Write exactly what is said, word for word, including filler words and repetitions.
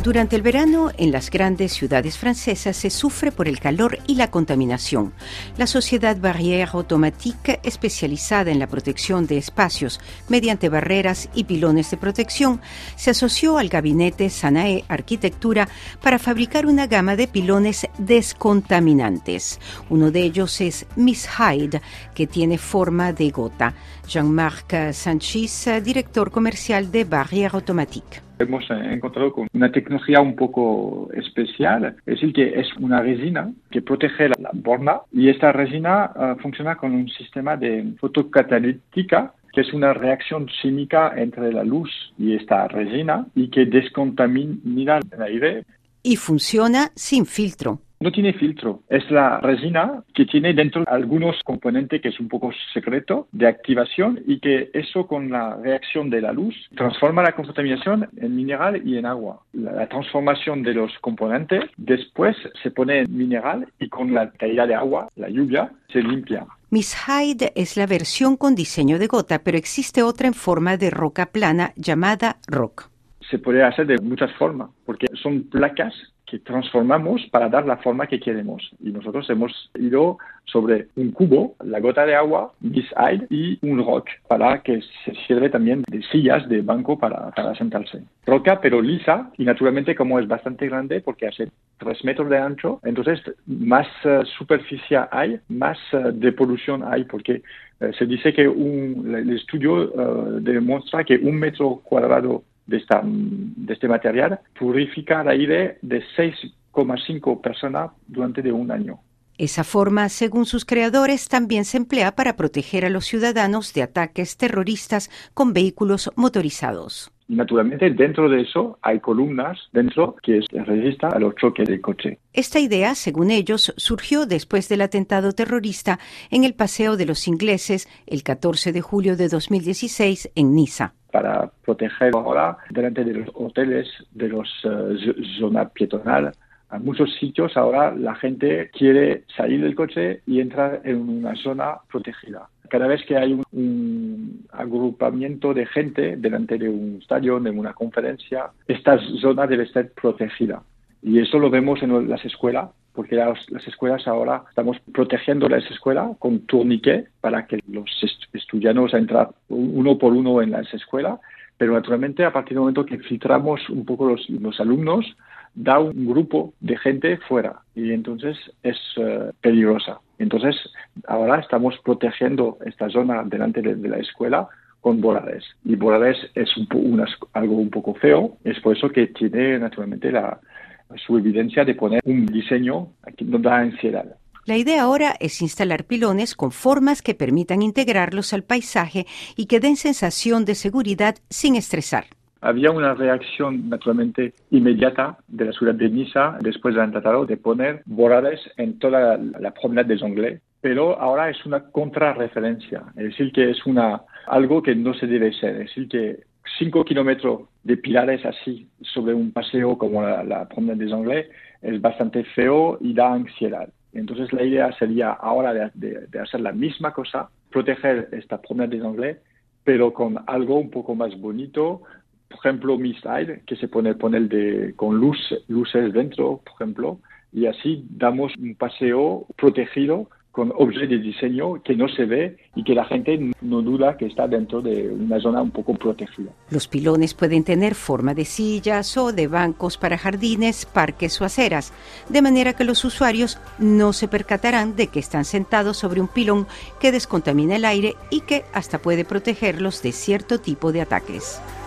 Durante el verano, en las grandes ciudades francesas se sufre por el calor y la contaminación. La sociedad Barrière Automatique, especializada en la protección de espacios mediante barreras y pilones de protección, se asoció al gabinete Sanae Arquitectura para fabricar una gama de pilones descontaminantes. Uno de ellos es Miss Hyde, que tiene forma de gota. Jean-Marc Sanchis, director comercial de Barrière Automatique. Hemos encontrado con una tecnología un poco especial, es decir, que es una resina que protege la, la borna y esta resina uh, funciona con un sistema de fotocatalítica, que es una reacción química entre la luz y esta resina y que descontamina el aire. Y funciona sin filtro. No tiene filtro. Es la resina que tiene dentro algunos componentes que es un poco secreto de activación y que eso con la reacción de la luz transforma la contaminación en mineral y en agua. La, la transformación de los componentes después se pone en mineral y con la caída de agua, la lluvia, se limpia. Miss Hyde es la versión con diseño de gota, pero existe otra en forma de roca plana llamada rock. Se puede hacer de muchas formas porque son placas que transformamos para dar la forma que queremos. Y nosotros hemos ido sobre un cubo, la gota de agua, Miss Hyde, y un rock, para que se sirve también de sillas de banco para, para sentarse. Roca, pero lisa, y naturalmente como es bastante grande, porque hace tres metros de ancho, entonces más uh, superficie hay, más uh, depolución hay, porque uh, se dice que un, el estudio uh, demuestra que un metro cuadrado de, esta, de este material purifica el aire de seis coma cinco personas durante de un año. Esa forma, según sus creadores, también se emplea para proteger a los ciudadanos de ataques terroristas con vehículos motorizados. Y naturalmente dentro de eso hay columnas dentro que resistan a los choques del coche. Esta idea, según ellos, surgió después del atentado terrorista en el Paseo de los Ingleses el catorce de julio de dos mil dieciséis en Niza. Para proteger ahora delante de los hoteles, de las uh, zonas peatonales, a muchos sitios ahora la gente quiere salir del coche y entrar en una zona protegida. Cada vez que hay un, un agrupamiento de gente delante de un estadio, de una conferencia, esta zona debe ser protegida. Y eso lo vemos en las escuelas, porque las, las escuelas ahora estamos protegiendo las escuelas con tourniquet para que los est- estudiantes entren uno por uno en las escuelas, pero naturalmente a partir del momento que filtramos un poco los, los alumnos, da un grupo de gente fuera y entonces es uh, peligrosa. Entonces ahora estamos protegiendo esta zona delante de, de la escuela con bordades. Y bordades es un po- unas, algo un poco feo, es por eso que tiene naturalmente la, su evidencia de poner un diseño que no da ansiedad. La idea ahora es instalar pilones con formas que permitan integrarlos al paisaje y que den sensación de seguridad sin estresar. Había una reacción naturalmente inmediata de la ciudad de Niza después del atentado de poner bordades en toda la, la promenade des Anglais, pero ahora es una contrarreferencia, es decir, que es una algo que no se debe ser, es decir, que cinco kilómetros de pilares así sobre un paseo como la, la promenade des Anglais es bastante feo y da ansiedad. Entonces la idea sería ahora de, de, de hacer la misma cosa, proteger esta promenade des Anglais, pero con algo un poco más bonito. Por ejemplo, Miss Hyde, que se pone poner de, con luz, luces dentro, por ejemplo, y así damos un paseo protegido con objetos de diseño que no se ve y que la gente no duda que está dentro de una zona un poco protegida. Los pilones pueden tener forma de sillas o de bancos para jardines, parques o aceras, de manera que los usuarios no se percatarán de que están sentados sobre un pilón que descontamina el aire y que hasta puede protegerlos de cierto tipo de ataques.